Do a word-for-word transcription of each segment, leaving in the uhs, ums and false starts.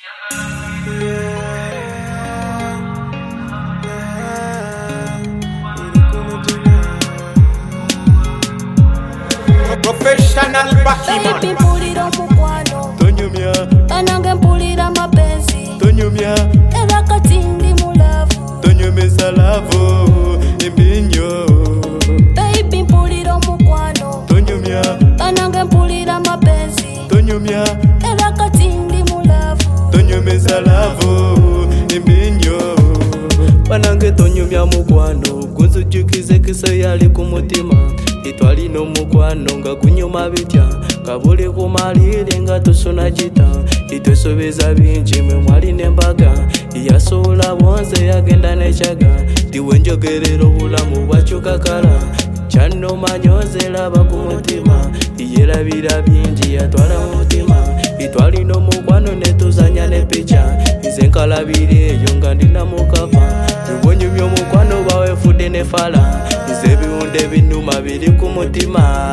Professional Bakiman. Baby mpulira omukwano Tonyumya, banange mpulira mapenzi tonyumya, era kati ndi mulavu. tonyumisa lavo embinyo. Baby mpulira omukwano Tonyumya, banange mpulira mapenzi tonyumya, era kati ndi mulavu. tonyumisa lavo embinyo. Banange tonyumya mukwano gunzujukize kisa yali ku mutima itwalina omukwano nga gunyuma bitya kabuli kumalire nga tusuna kita itwesobeza bingi mwe mwali nembaga yasobola bwonze yagenda nekyaga ndiwe njogerera obulamu bwakyukakala kyanomanyoze laba ku mutima yerabira bingi yatwala mu mutima itwalina omukwano netuzanya nepica nze nkalabira eyo nga ndina mukava tubonyumya omukwano bawefudde nefala nze ebiwunde binuma biri ku mutima.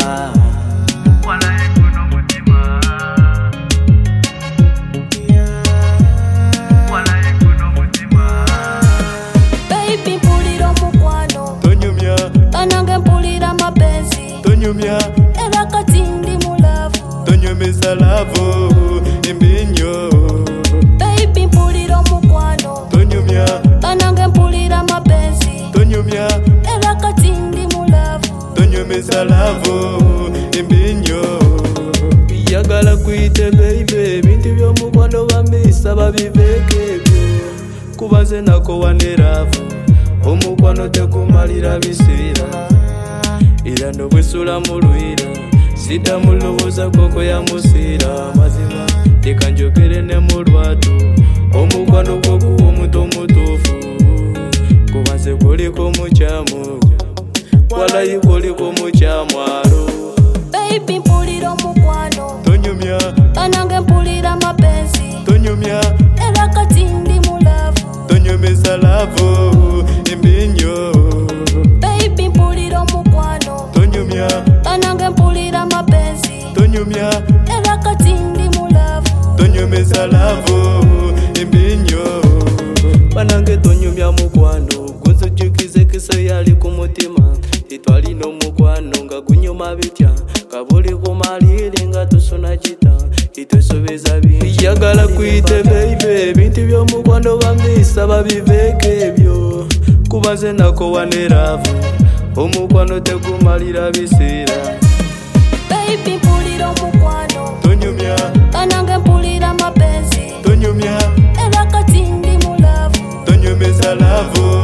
Baby mpulira omukwano Tonyumya, banange mpulira mapenzi tonyumya, era kati ndi mulavu. tonyumisa lavo embinyo. Baby mpulira omukwano Tonyumya, banange mpulira mapenzi tonyumya, era kati ndi mulavu. tonyumisa lavo embinyo. Yagala kuyite baby ebintu by'omukwano bambisa babiveeko ebyo kuba nze nako waneravu omukwano tekumalira biseera era nobwesula mu lwira sidda mulowooza koko yamusiira mazima leka njogere ne mu lwatu omukwano gwoguwa omuntu omutuufu kuba nze guliko mukyamu walayi guliko mukyamwalo. Baby mpulira omukwano Tonyumya, banange mpulira mapenzi tonyumya, era kati ndi mulavu. tonyumisa lavo embinyo. Baby mpulira omukwano Tonyumya, banange mpulira mapenzi tonyumya, era kati ndi mulavu. tonyumisa lavo embinyo. Banange tonyumya mukwano gunzujukize kisa yali ku mutima itwalina omukwano nga gunyuma bitya kabuli kumalire nga tusuna kita itwesobeza bingi yagala kuyite baby ebintu by'omukwano bambisa babiveeko ebyo kuba nze nako waneravu omukwano tegumalira biseera. Baby mpulira omukwano Tonyumya, banange mpulira mapenzi tonyumya, era kati ndi mulavu. tonyumisa lavo